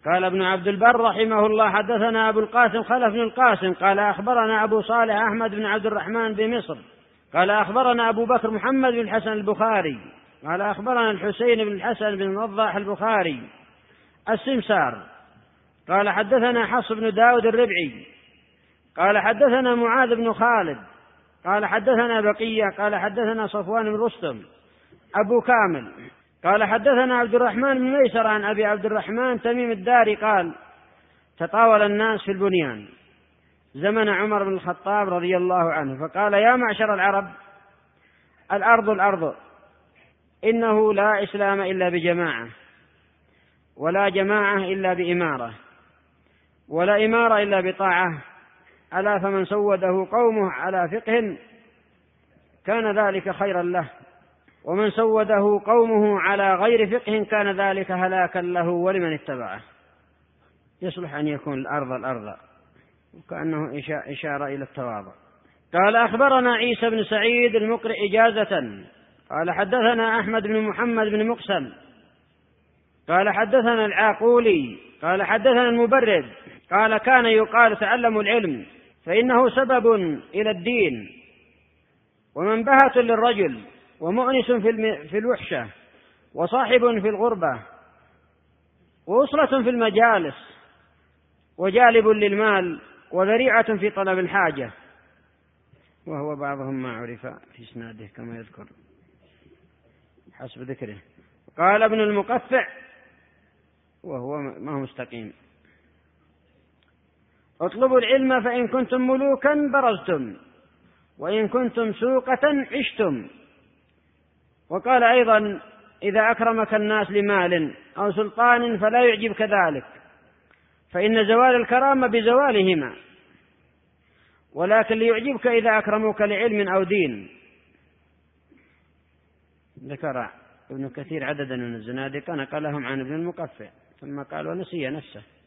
قال ابن عبد البر رحمه الله: حدثنا أبو القاسم خلف بن القاسم قال أخبرنا أبو صالح أحمد بن عبد الرحمن بمصر قال أخبرنا أبو بكر محمد بن الحسن البخاري قال أخبرنا الحسين بن الحسن بن وضاح البخاري السمسار قال حدثنا حفص بن داود الربعي قال حدثنا معاذ بن خالد قال حدثنا بقية قال حدثنا صفوان بن رستم أبو كامل قال حدثنا عبد الرحمن بن ميسر عن أبي عبد الرحمن تميم الداري قال: تطاول الناس في البنيان زمن عمر بن الخطاب رضي الله عنه، فقال: يا معشر العرب، الأرض الأرض، إنه لا إسلام إلا بجماعة، ولا جماعة إلا بإمارة، ولا إمارة إلا بطاعة، ألا فمن سوده قومه على فقه كان ذلك خيرا له، ومن سوده قومه على غير فقه كان ذلك هلاكا له ولمن اتبعه. يصلح أن يكون الأرض الأرض، وكأنه إشارة إلى التواضع. قال أخبرنا عيسى بن سعيد المقرئ إجازة قال حدثنا أحمد بن محمد بن مقسم قال حدثنا العاقولي قال حدثنا المبرد قال: كان يقال: تعلموا العلم فإنه سبب إلى الدين، ومنبهة للرجل، ومؤنس في الوحشة، وصاحب في الغربة، وأسرة في المجالس، وجالب للمال، وذريعة في طلب الحاجة. وهو بعضهم ما عرف في إسناده كما يذكر حسب ذكره. قال ابن المقفع وهو ما هو مستقيم: اطلبوا العلم فإن كنتم ملوكا برزتم، وإن كنتم سوقة عشتم. وقال أيضا: إذا أكرمك الناس لمال أو سلطان فلا يعجبك ذلك، فإن زوال الكرامة بزوالهما، ولكن ليعجبك إذا أكرموك لعلم أو دين. ذكر ابن كثير عددا من الزنادقة نقلهم عن ابن المقفع، ثم قال ونسي نفسه.